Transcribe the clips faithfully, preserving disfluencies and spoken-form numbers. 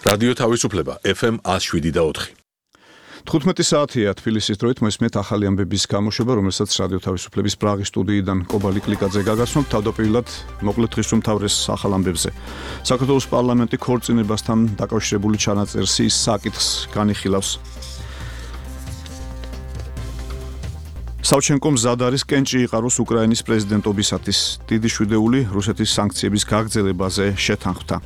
რადიო თავისუფლება ეფ ემ one oh seven და four. თხუთმეტი საათია თბილისის დროით მოისმენთ ახალი ამბების გამოშვება, რომელსაც რადიო თავისუფლების პრაღის სტუდიიდან კობალი კლიკაძე გაგაცნობთ. თავდაპირველად მოკლედ დღის უმთავრეს ახალ ამბებზე. საქართველოს პარლამენტი ქორწინებასთან დაკავშირებული ჩანაწერის საკითხს განიხილავს. სავჩენკომ მზად არის კენჭი იყაროს უკრაინის პრეზიდენტობისათვის. დიდი შვიდეული რუსეთის სანქციების გაგრძელებაზე შეთანხმდა.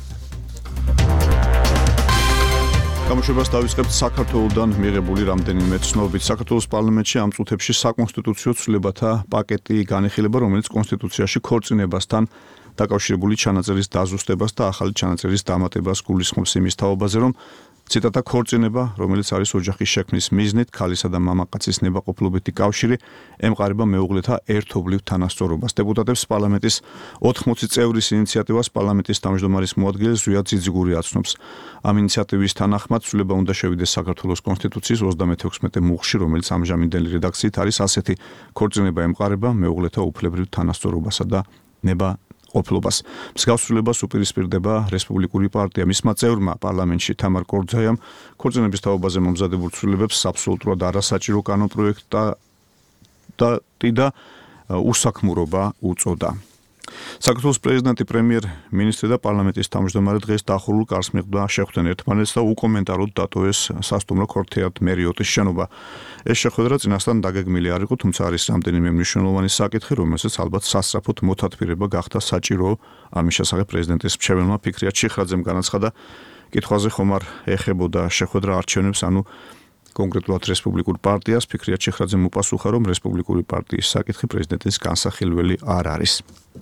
გამოშვებას დავიწყებთ საქართველოსთან მიღებული რამდენიმე ცნობით. საქართველოს პარლამენტში ამ წუთებში საკონსტიტუციო ცვლილებათა პაკეტი განიხილება, რომელიც კონსტიტუციაში ქორწინებასთან დაკავშირებული ჩანაწერის დაზუსტებას და ახალი ჩანაწერის დამატებას გულისხმობს იმის თაობაზე, რომ ციტატა ქორწინება, რომელიც არის ოჯახის შექმნის მიზნით, ქალისა და მამაკაცის ნებაყოფლობითი კავშირი, ემყარება მეუღლეთა ერთობლივ თანასწორობას. დეპუტატებს პარლამენტის ოთხმოცი წევრის ინიციატივას პარლამენტის თავმჯდომარის მოადგილე ზვია ძიძიგური აცნობს. ამ ინიციატივის თანახმად ცვლილება უნდა შევიდეს საქართველოს კონსტიტუციის ოცდამექვსმეტე მუხლში, რომელიც ამჟამინდელი რედაქციით არის ასეთი: ქორწინება ემყარება მეუღლეთა უფლებრივ თანასწორობასა და ნება ყოფლობას. მსგავსულებას უპირისპირდება რესპუბლიკური პარტია. მისმა წევრმა პარლამენტში თამარ კორძაიამ ქორწინების თაობაზე მომზადებულ ცვლილებებს აბსოლუტურად არასაჭირო კანონპროექტა და ტიდა უსაქმურობა უწოდა. საქართველოს პრეზიდენტი, პრემიერ-მინისტრი და პარლამენტის თავმჯდომარე დღეს დახურულ კარს მიღდა შეხვდნენ ერთმანეთს და უკომენტაროდ დატოვეს სასტუმრო ქორთეატ მერიოტის შენობა. ეს შეხვედრა წინასწარ დაგეგმილი არ იყო, თუმცა არის რამდენიმე მნიშვნელოვანი საკითხი, რომელსაც ალბათ სასწრაფოდ მოთათბირება გახდა საჭირო. ამის შესახებ პრეზიდენტის მრჩეველმა ფიქრია ჩიხრაძემ განაცხადა, კითხვაზე ხომ არ ეხებოდა შეხვედრა არჩევნებს, ანუ კონკრეტულად რესპუბლიკურ პარტიას. ფიქრია ჩიხრაძემ უპასუხა, რომ რესპუბლიკური პარტიის საკითხი პრეზიდენტის განსახილველი არ არის.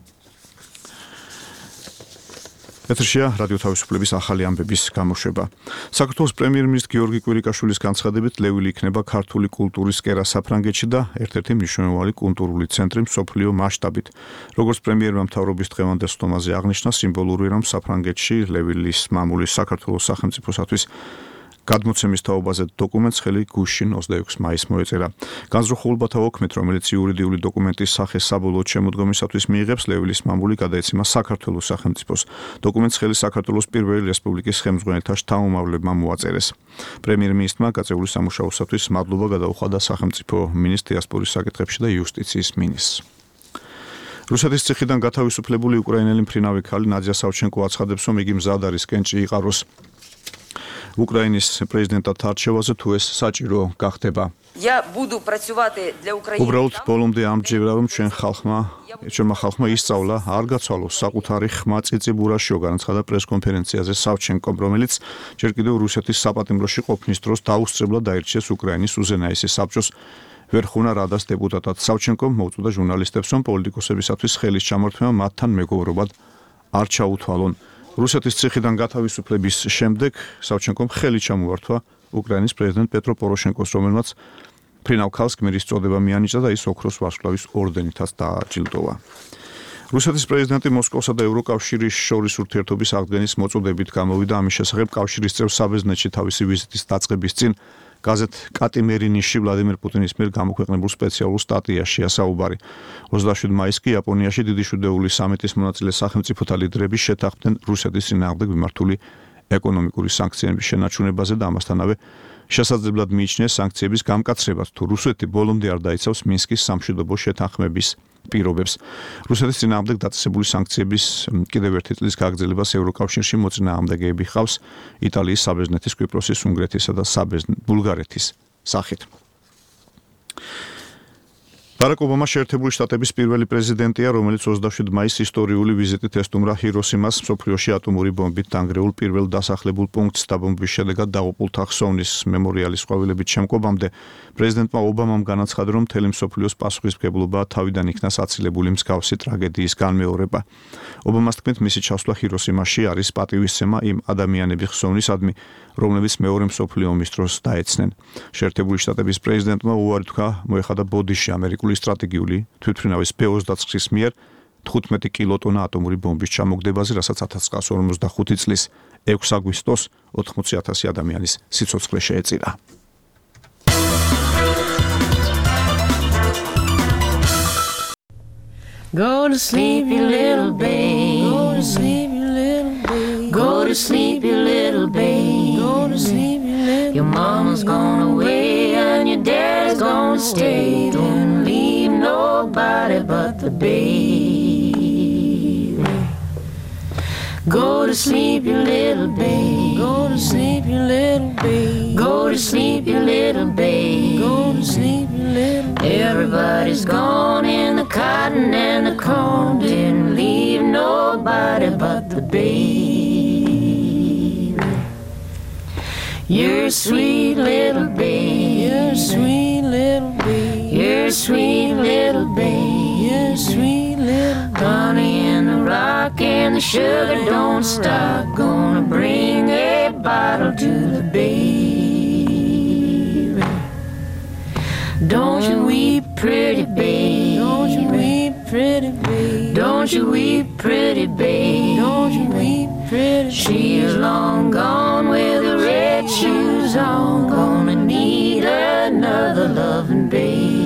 ეთერშია რადიო თავისუფლების ახალი ამბების გამოშვება. საქართველოს პრემიერ-მინისტრის გიორგი კვირიკაშვილის განცხადებით, ლევილი იქნება ქართული კულტურის კერა საფრანგეთში და ერთ-ერთი მნიშვნელოვანი კულტურული ცენტრი მსოფლიო მასშტაბით. როგორც პრემიერმა მთავრობის დღევანდელ სტომაზე აღნიშნა, სიმბოლურია, რომ საფრანგეთში ლევილის მამულის საქართველოს სახელმწიფოსათვის გადმოცემის თაობაზე დოკუმენტს ხელი გუშინ ოცდაექვსი მაისს მოეწერა. განზრახულობათა ოქმით, რომელიც იურიდიული დოკუმენტის სახეს საბოლოო შემოდგომისათვის მიიღებს, ლევილის მამული გადაეცემა საქართველოს სახელმწიფოს. დოკუმენტს ხელი საქართველოს პირველი რესპუბლიკის ხელმძღვანელთა შთამომავლებმა მოაწერეს. პრემიერ-მინისტრმა გაწეული სამუშაოსათვის მადლობა გადაუხადა სახელმწიფო მინისტრ დიასპორის საკითხებში და იუსტიციის მინისტრს. რუსეთის ციხიდან გათავისუფლებული უკრაინელი მფრინავი ქალი ნადია სავჩენკო აცხადებს, რომ იგი მზად არის კენჭი იყაროს უკრაინის პრეზიდენტად არჩევაზე, თუ ეს საჭირო გახდება. უბრალოდ ბოლომდე ამჯერა, რომ ჩვენ ხალხმა, ჩვენმა ხალხმა ისწავლა, არ გაცვალოს საკუთარი ხმა წიწიბურაშიო, განაცხადა პრესკონფერენციაზე სავჩენკომ, რომელიც ჯერ კიდევ რუსეთის საპატიმროში ყოფნის დროს დაუსწრებლად დაირჩიეს უკრაინის უზენაესი საბჭოს ვერხუნა რადას დეპუტატად. სავჩენკომ მოუწოდა ჟურნალისტებს, რომ პოლიტიკოსებისათვის ხელის ჩამორთმევა მათთან მეგობრობად არ ჩაუთვალონ. რუსეთის ციხიდან გათავისუფლების შემდეგ სავჩენკომ ხელი ჩამოართვა უკრაინის პრეზიდენტ პეტრო პოროშენკოს, რომელმაც მფრინავ ქალს გმირის წოდება მიანიჭა და ის ოქროს ვარსკვლავის ორდენითაც დააჯილდოვა. რუსეთის პრეზიდენტი მოსკოვსა და ევროკავშირის შორის ურთიერთობის აღდგენის მოწოდებით გამოვიდა. ამის შესახებ კავშირის წევრ საბერძნეთში თავისი ვიზიტის დაწყების წინ გაზეთ კატიმერინიში ვლადიმერ პუტინის მიერ გამოქვეყნებულ სპეციალურ სტატიაშია საუბარი. ოცდაშვიდი მაისს კი იაპონიაში დიდი შვიდეული სამეტის მონაწილე სახელმწიფოთა ლიდერები შეთანხმდნენ რუსეთის წინააღმდეგ მიმართული ეკონომიკური სანქციების შენარჩუნებაზე და ამასთანავე შესაძლებლად მიიჩნიეს სანქციების გამკაცრებას, თუ რუსეთი ბოლომდე არ დაიცავს მინსკის სამშვიდობო შეთანხმების პირობებს. რუსეთის წინააღმდეგ დაწესებული სანქციების კიდევ ერთი წლის გაგრძელებას ევროკავშირში მოწინააღმდეგეები ჰყავს იტალიის, საბერძნეთის, კვიპროსის, უნგრეთისა და ბულგარეთის სახით. ბარაკ ობამა შეერთებული შტატების პირველი პრეზიდენტია, რომელიც ოცდაშვიდი მაისს ისტორიული ვიზიტით ესტუმრა ჰიროსიმას, მსოფლიოში ატომური ბომბით დანგრეულ პირველ დასახლებულ პუნქტს დაბომბვის შედეგად დაღუპულთა ხსოვნის მემორიალის ყვავილებით შემკობამდე. პრეზიდენტმა ობამამ განაცხადა, რომ მთელი მსოფლიოს პასუხისმგებლობა თავიდან იქნა საცილებული მსგავსი ტრაგედიის განმეორება. ობამას თქმით, მისი ჩასვლა ჰიროსიმაში არის პატივისცემა იმ ადამიანების ხსოვნისადმი, რომლებიც მეორე მსოფლიო ომის დროს დაეცნენ. შეერთებული შტატების პრეზიდენტმა უარი თქვა მოეხადა ბოდიში ამერიკული სტრატეგიული თვითმფრინავის ბე ოცდათხის მიერ თხუთმეტი კილოტონა ატომური ბომბის ჩამოგდებაზე, რასაც ოთხ ათას ორმოცდახუთი წლის ექვსი აგვისტოს ოთხმოცი ათასი ადამიანის სიცოცხლე შეეწირა. Go to sleep, you little babe. Go to sleep, you little babe. Go to sleep, you little babe. Your mama's gone away and your dad's gonna stay. Don't leave nobody but the baby. Go to sleep, you little babe. Go to sleep, you little babe. Go to sleep, you little babe. Go to sleep, you little babe. Everybody's gone in the cotton and the corn. Didn't leave nobody but the baby. You're a sweet little babe. You're a sweet little babe. You're a sweet little babe. You're a sweet little babe. Honey in the rock and the sugar don't stop. Gonna bring a bottle to the baby. Don't you weep, pretty babe. Don't you weep, pretty babe. Don't you weep, pretty babe. Don't you weep, pretty babe. She is long gone with the red shoes on. Gonna need another loving baby.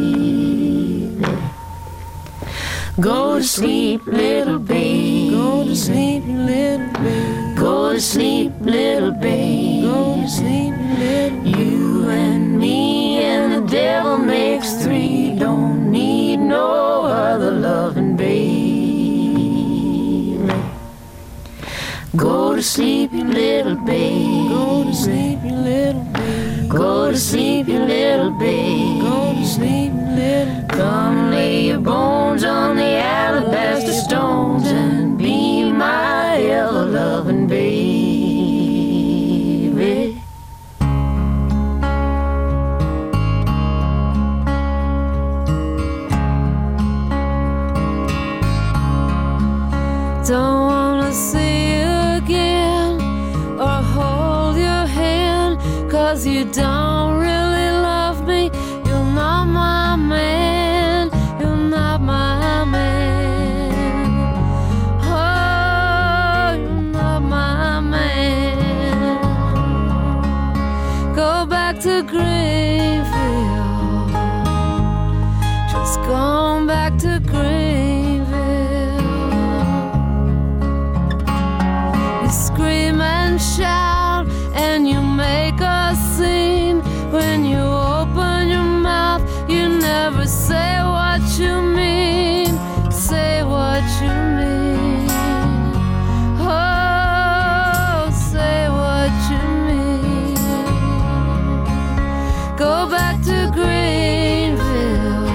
Go to sleep, little babe. Go to sleep, little babe. Go to sleep, little babe. Go to sleep, little babe. You and me and the devil makes three. Don't need no other loving babe. Go to sleep, you little babe. Go to sleep, you little babe. Go to sleep, you little babe. Go to sleep, you little babe. Come lay your bones on the alabaster stones and be my ever loving baby. Don't wanna see you again or hold your hand, 'cause you don't really love me. You're not my man. You're not my man. Oh, you're not my man. Go back to Greenville. Just going back to Greenville. You scream and shout and you make a scene. When you open your mouth, you never say what you mean. Say what you mean. Oh, say what you mean. Go back to Greenville.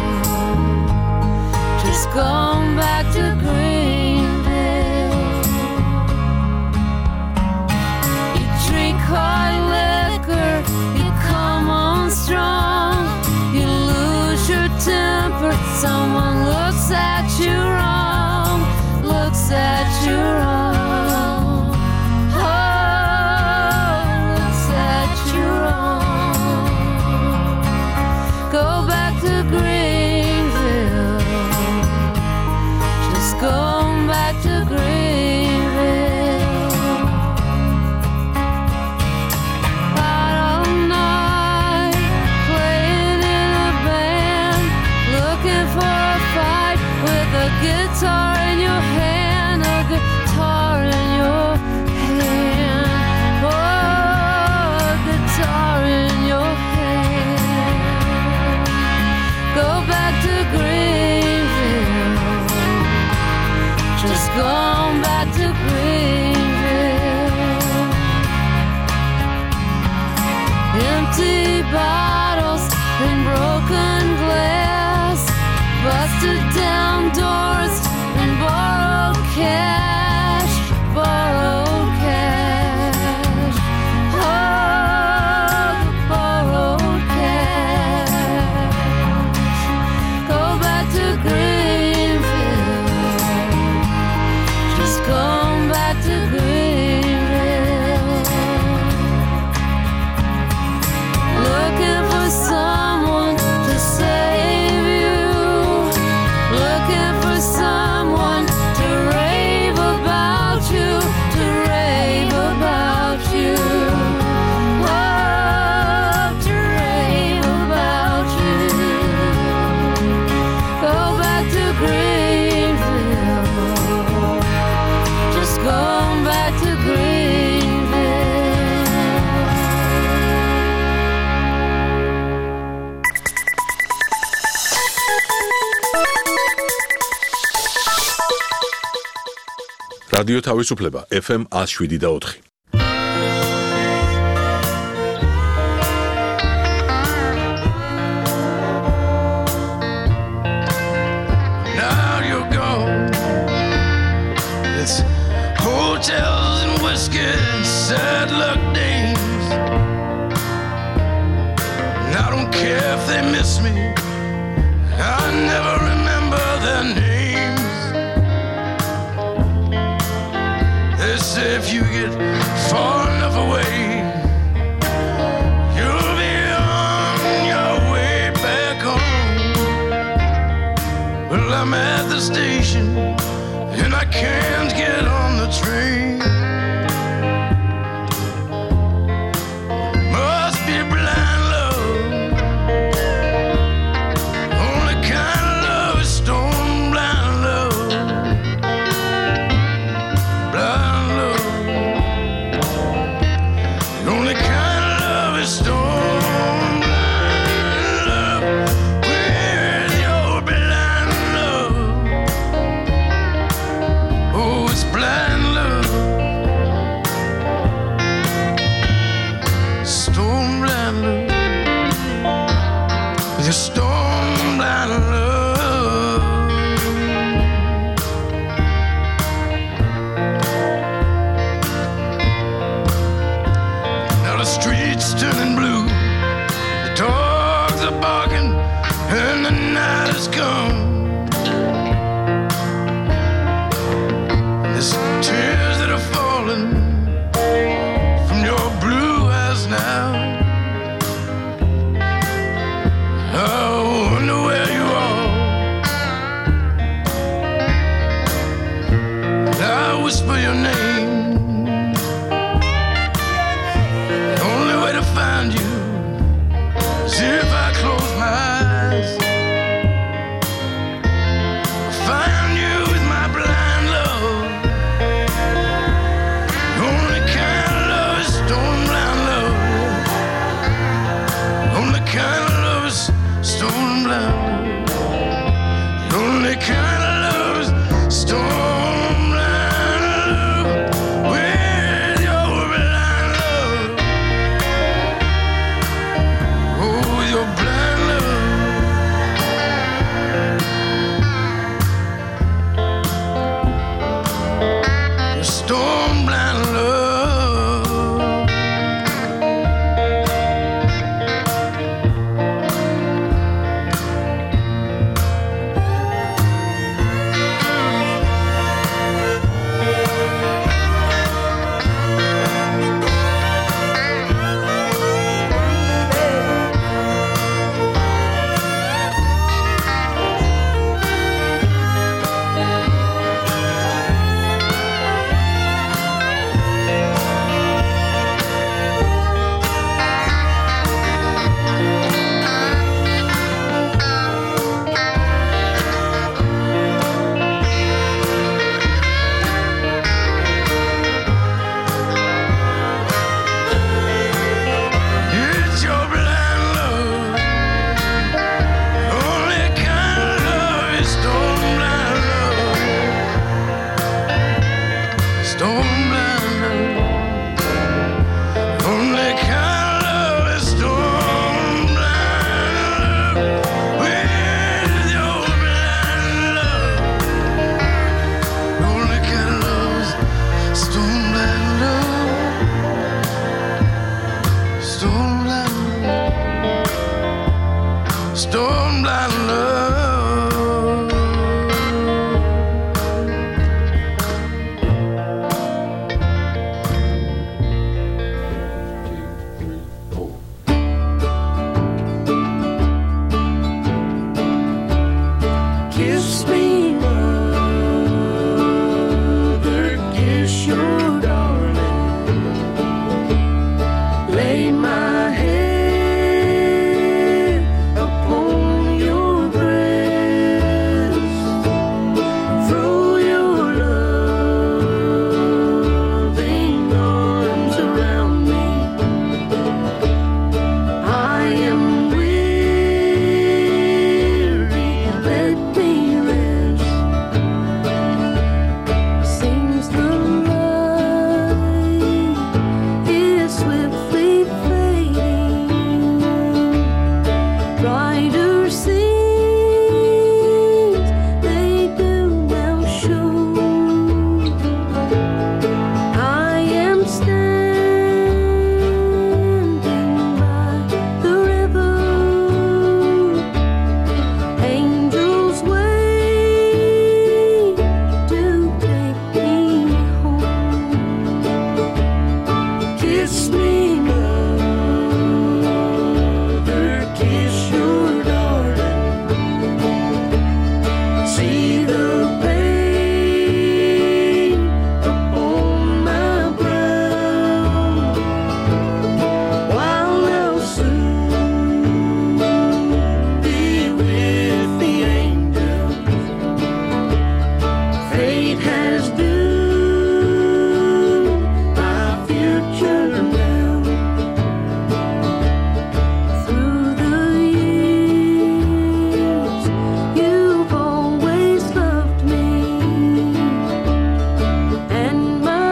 Just going back to Greenville. You drink hard liquor, you come on strong. You lose your temper, someone looks at you wrong. Looks at you wrong. Oh, looks at you wrong. Go back to Greenville. Just going back to Greenville. Out all night, playing in a band, looking for a fight with a guitar in your hand, a guitar in your hand. Oh, a guitar in your hand. Go back to Greenville. Just going back to Greenville. Empty bottles and broken glass, busted down doors and borrowed cash, borrowed cash. Oh, borrowed cash. Go back to Greenville. Just going back to Greenville. Looking for someone to save you. Looking for someone to rave რადიო თავისუფლება ეფ ემ one oh seven და four. Now you're gone. It's hotels and whiskey and sad luck days. And I don't care if they miss me. I never remember their names. They say if you get far enough away, you'll be on your way back home. Well, I'm at the station and I can't get on the train. Must be blind love. Only kind of love is stone blind love. Blind love. The only kind of love is stone blind love. With your blind love. Oh, it's blind love. Stone blind love. With your stone blind love. Now the streets turning blue. The dogs are barking and the night has come. There's tears that are falling from your blue eyes now. I wonder where you are. I whisper your name. The only way to find you is if I close my eyes. Find you with my blind love. The only kind of love is stone blind love. The only kind of love is stone blind love. The only kind of love is stone blind love. With your blind love. Oh, with your blind love. Your stone blind love. It's your blind love. Only kind of love is stone blind love. Stone blind love. Only kind of love is stone blind love. With your blind love. Only kind of love is stone blind love. Stone blind love. Stone blind love. Kiss me, mother, kiss your darling. Lay my head upon your breast. Throw your loving arms around me. I am weary, let me rest. see the pain upon my brow, while they'll soon be with the angels. Fate has doomed my future now. Through the years, you've always loved me, and my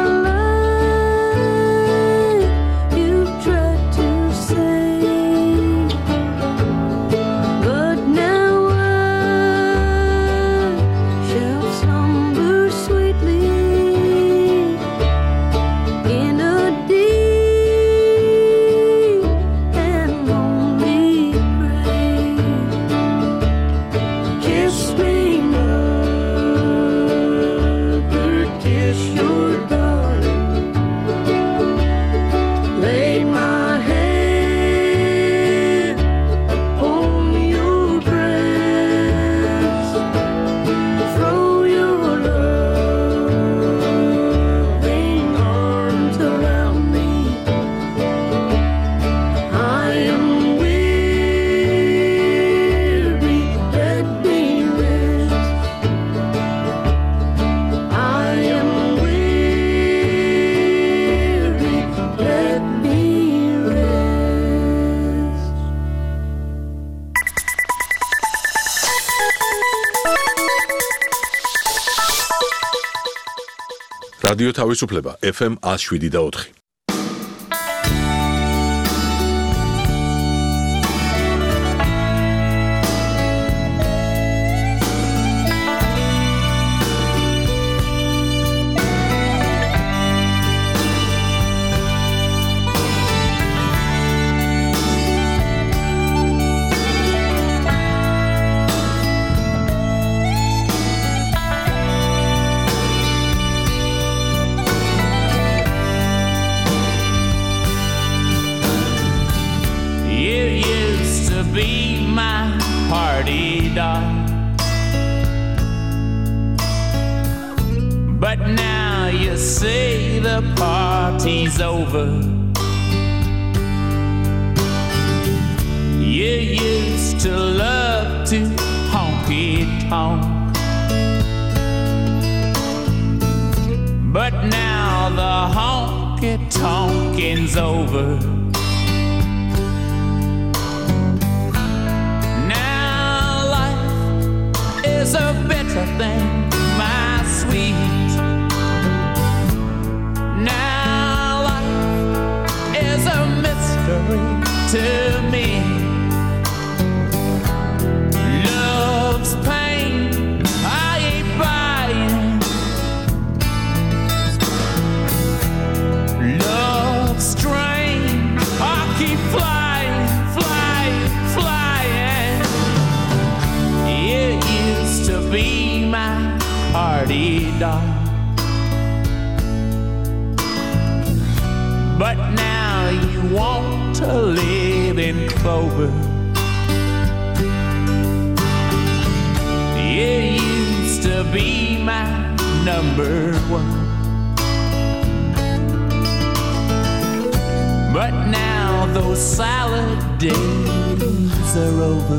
life you've tried to save. But now I shall slumber sweetly in a deep and lonely grave. Kiss me, mother, kiss your darling. Lay my head upon your breast. Throw your loving arms around me. I am weary, let me rest. I am weary, let me rest. რადიო თავისუფლება ეფ ემ one oh seven და four. You used to be my party doll, but now you say the party's over. You used to love to honky tonk, but now the honky tonking's over. Now life is a bitter thing, my sweet. Now life is a mystery to me. Love's pain, I ain't buying. Love's strain, I keep flying, flying, flying. You used to be my party doll, but now you want to live in clover. You used to be my number one, but now those salad days are over.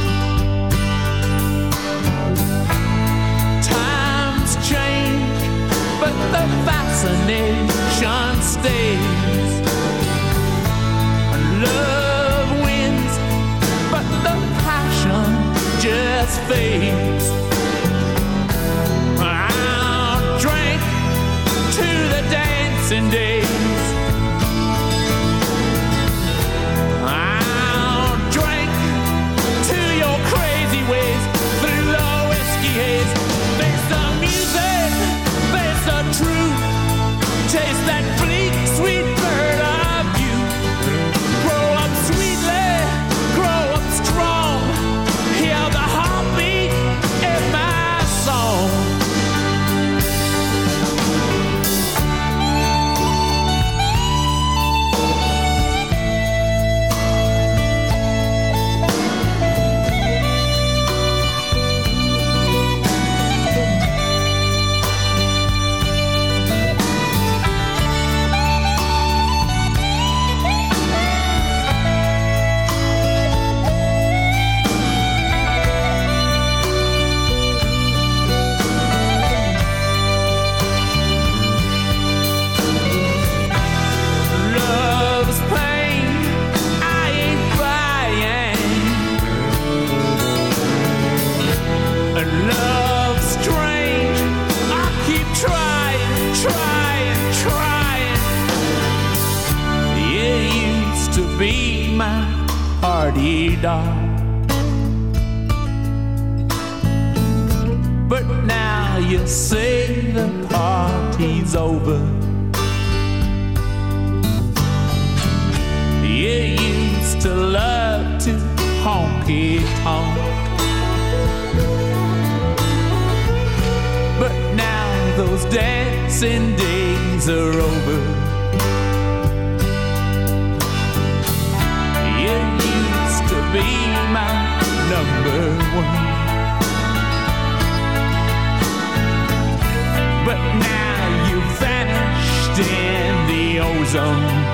Times change, but the fascination stays. Love wins, but the passion just fades. I'll drink to the dancing days. I'll drink to your crazy ways through the whiskey haze. Face the music, face the truth. Taste that bleak, sweet bird of you. Grow up sweetly, grow up strong. Hear the heartbeat party doll. But now you say the party's over. You used to love to honky tonk, but now those dancing days are over. You used to be my number one, but now you vanished in the ozone.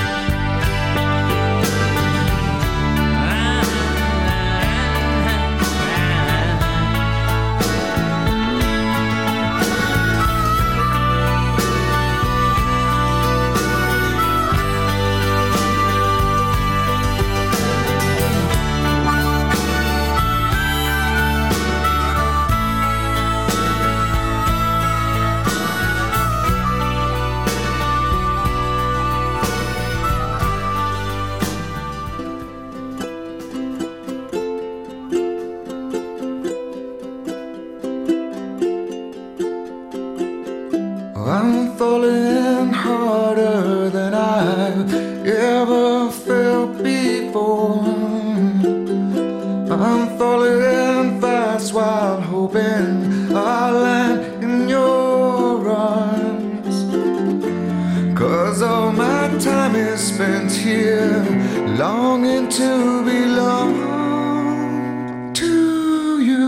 I'm falling harder than I've ever felt before. I'm falling fast while hoping I'll land in your arms. 'Cause all my time is spent here, longing to belong to you.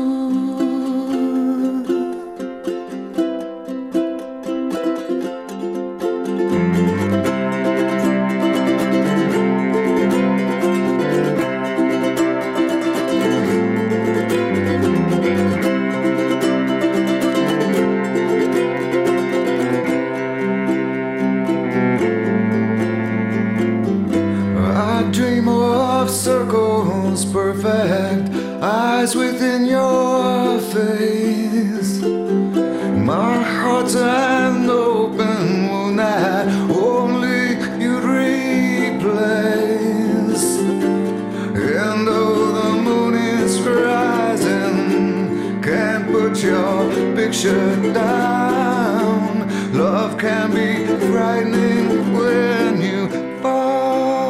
Circles perfect, eyes within your face. My heart's an open wound that only you'd replace. And though the moon is rising, can't put your picture down. Love can be frightening when you fall.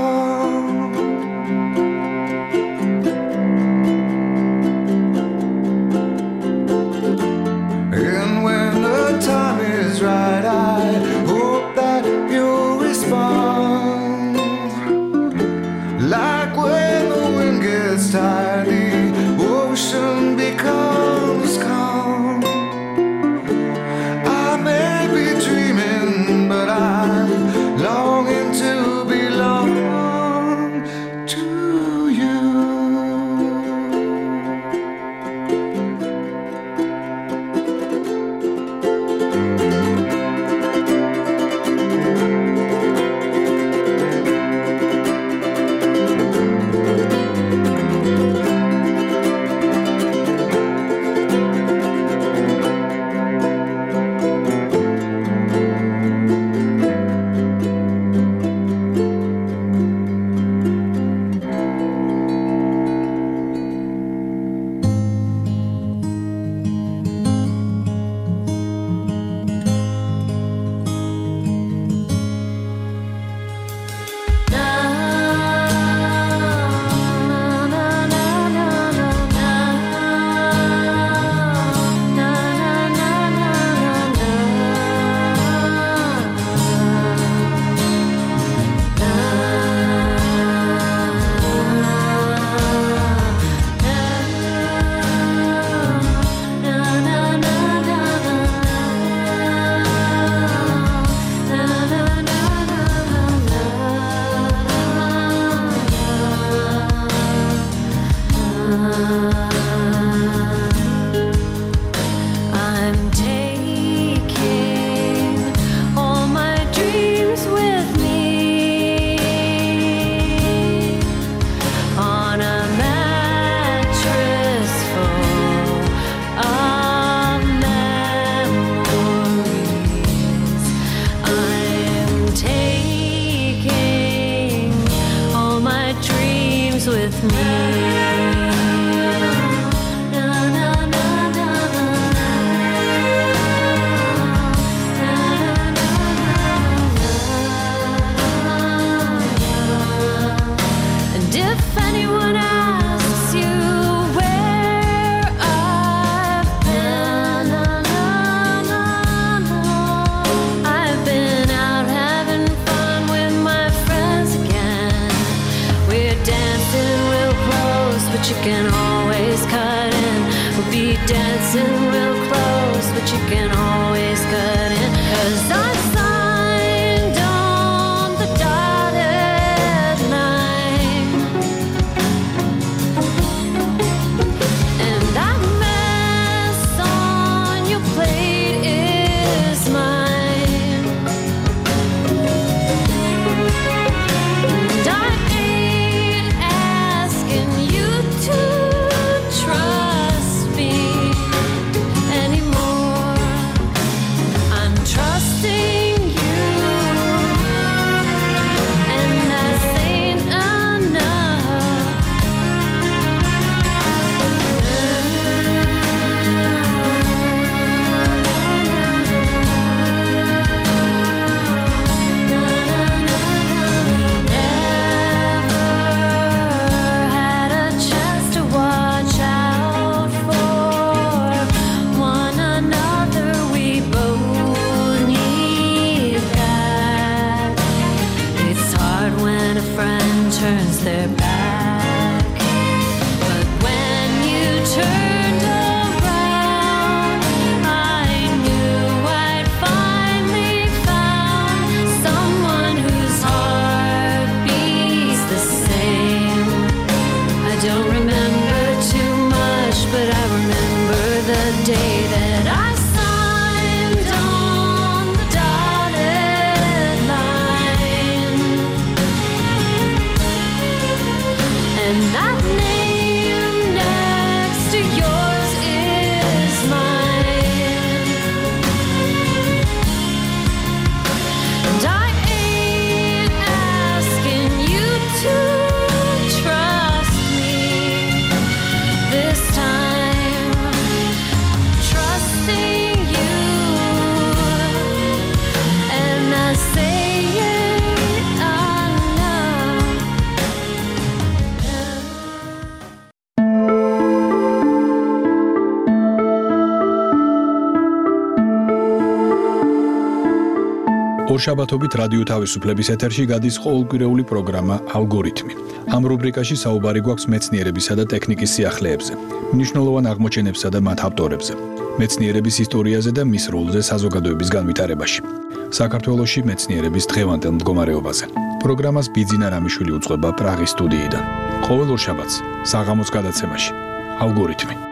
Right, I hope that you'll respond. Like when the wind gets tired, the ocean becomes calm. I may be dreaming, but I'm dancing real close, but you can always cut in. 'Cause I signed on the dotted line, and that mess on your plate is mine. And I ain't asking you to trust me anymore. I'm trusting you, and that ain't had a chance to watch out for one another. We both need that. It's hard when a friend turns their back, but when you turned around, I knew I'd finally found someone whose heart beats the same. I don't remember too much, but I remember the day that I signed on the dotted line, and that name next to yours is mine. And I ain't asking you to trust me this time. I'm trusting you, and I say it enough. ორშაბათობით რადიო თავისუფლების ეთერში გადის ყოველკვირეული პროგრამა ალგორითმი. ამ რუბრიკაში საუბარი გვაქვს მეცნიერებისა და ტექნიკის სიახლეებზე, მნიშვნელოვან აღმოჩენებსა და მათ ავტორებზე, მეცნიერების ისტორიაზე და მის როლზე საზოგადოების განვითარებაში. საქართველოში მეცნიერების დღევანდელ მდგომარეობაზე. პროგრამას ბიძინა რამიშვილი უძღვება პრაღის სტუდიიდან. ყოველ ორშაბათს საღამოს გადაცემაში ალგორითმი.